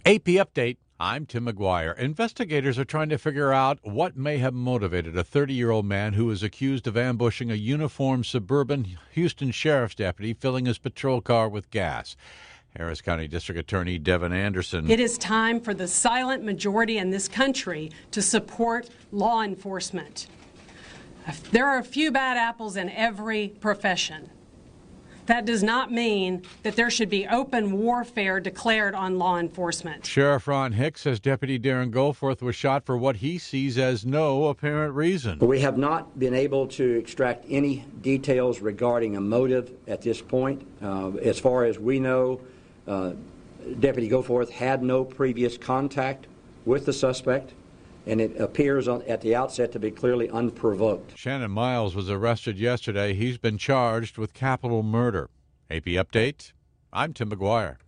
AP Update. I'm Tim McGuire. Investigators are trying to figure out what may have motivated a 30-year-old man who is accused of ambushing a uniformed suburban Houston sheriff's deputy filling his patrol car with gas. Harris County District Attorney Devin Anderson. It is time for the silent majority in this country to support law enforcement. There are a few bad apples in every profession. That does not mean that there should be open warfare declared on law enforcement. Sheriff Ron Hicks says Deputy Darren Goforth was shot for what he sees as no apparent reason. We have not been able to extract any details regarding a motive at this point. As far as we know, Deputy Goforth had no previous contact with the suspect, and it appears at the outset to be clearly unprovoked. Shannon Miles was arrested yesterday. He's been charged with capital murder. AP Update, I'm Tim McGuire.